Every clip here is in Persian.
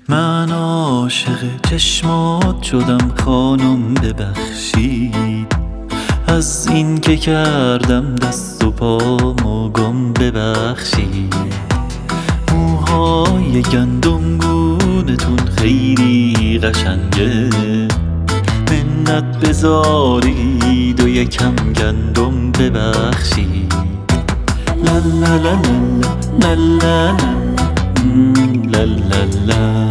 من عاشق چشمات شدم خانم ببخشید، از این که کردم دست و پامو گم ببخشید. موهای گندم گونتون خیلی قشنگه، منت بذارید و یکم گندم ببخشید. لا لا لا لا لا لا لا لا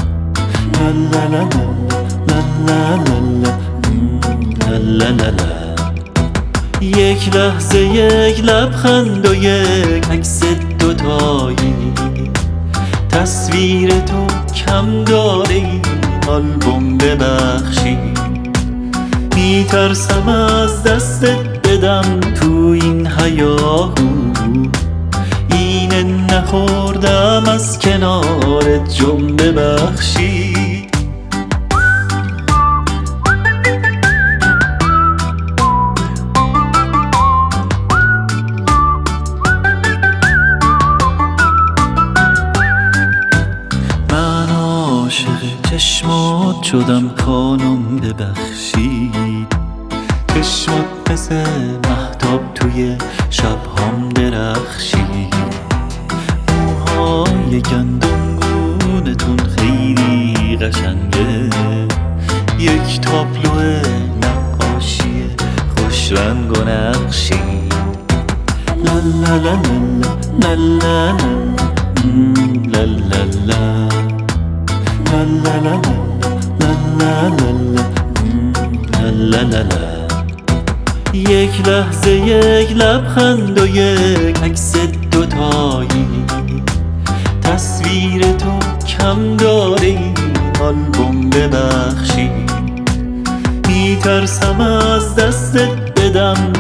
یک لحظه یک لبخند و یک عکس دوتایی، تصویر تو کم داره این آلبوم ببخشی. میترسم از دستت بدم تو این هیاهو، اینه نخوردم از کنارت جم ببخشی. من عاشق چشمات شدم خانم ببخشید، چشمات مثل مهتاب توی شبهام درخشید. موهای گندم گونتون خیلی قشنگه، یک تابلو نقاشی خوش رنگ و نقشی. لا لا لا لا لا لا لا لا لا لا لا. یک لحظه یک لبخند و یک عکس دوتایی، تصویر تو کم داره این آلبوم ببخشی. میترسم از دستت بدم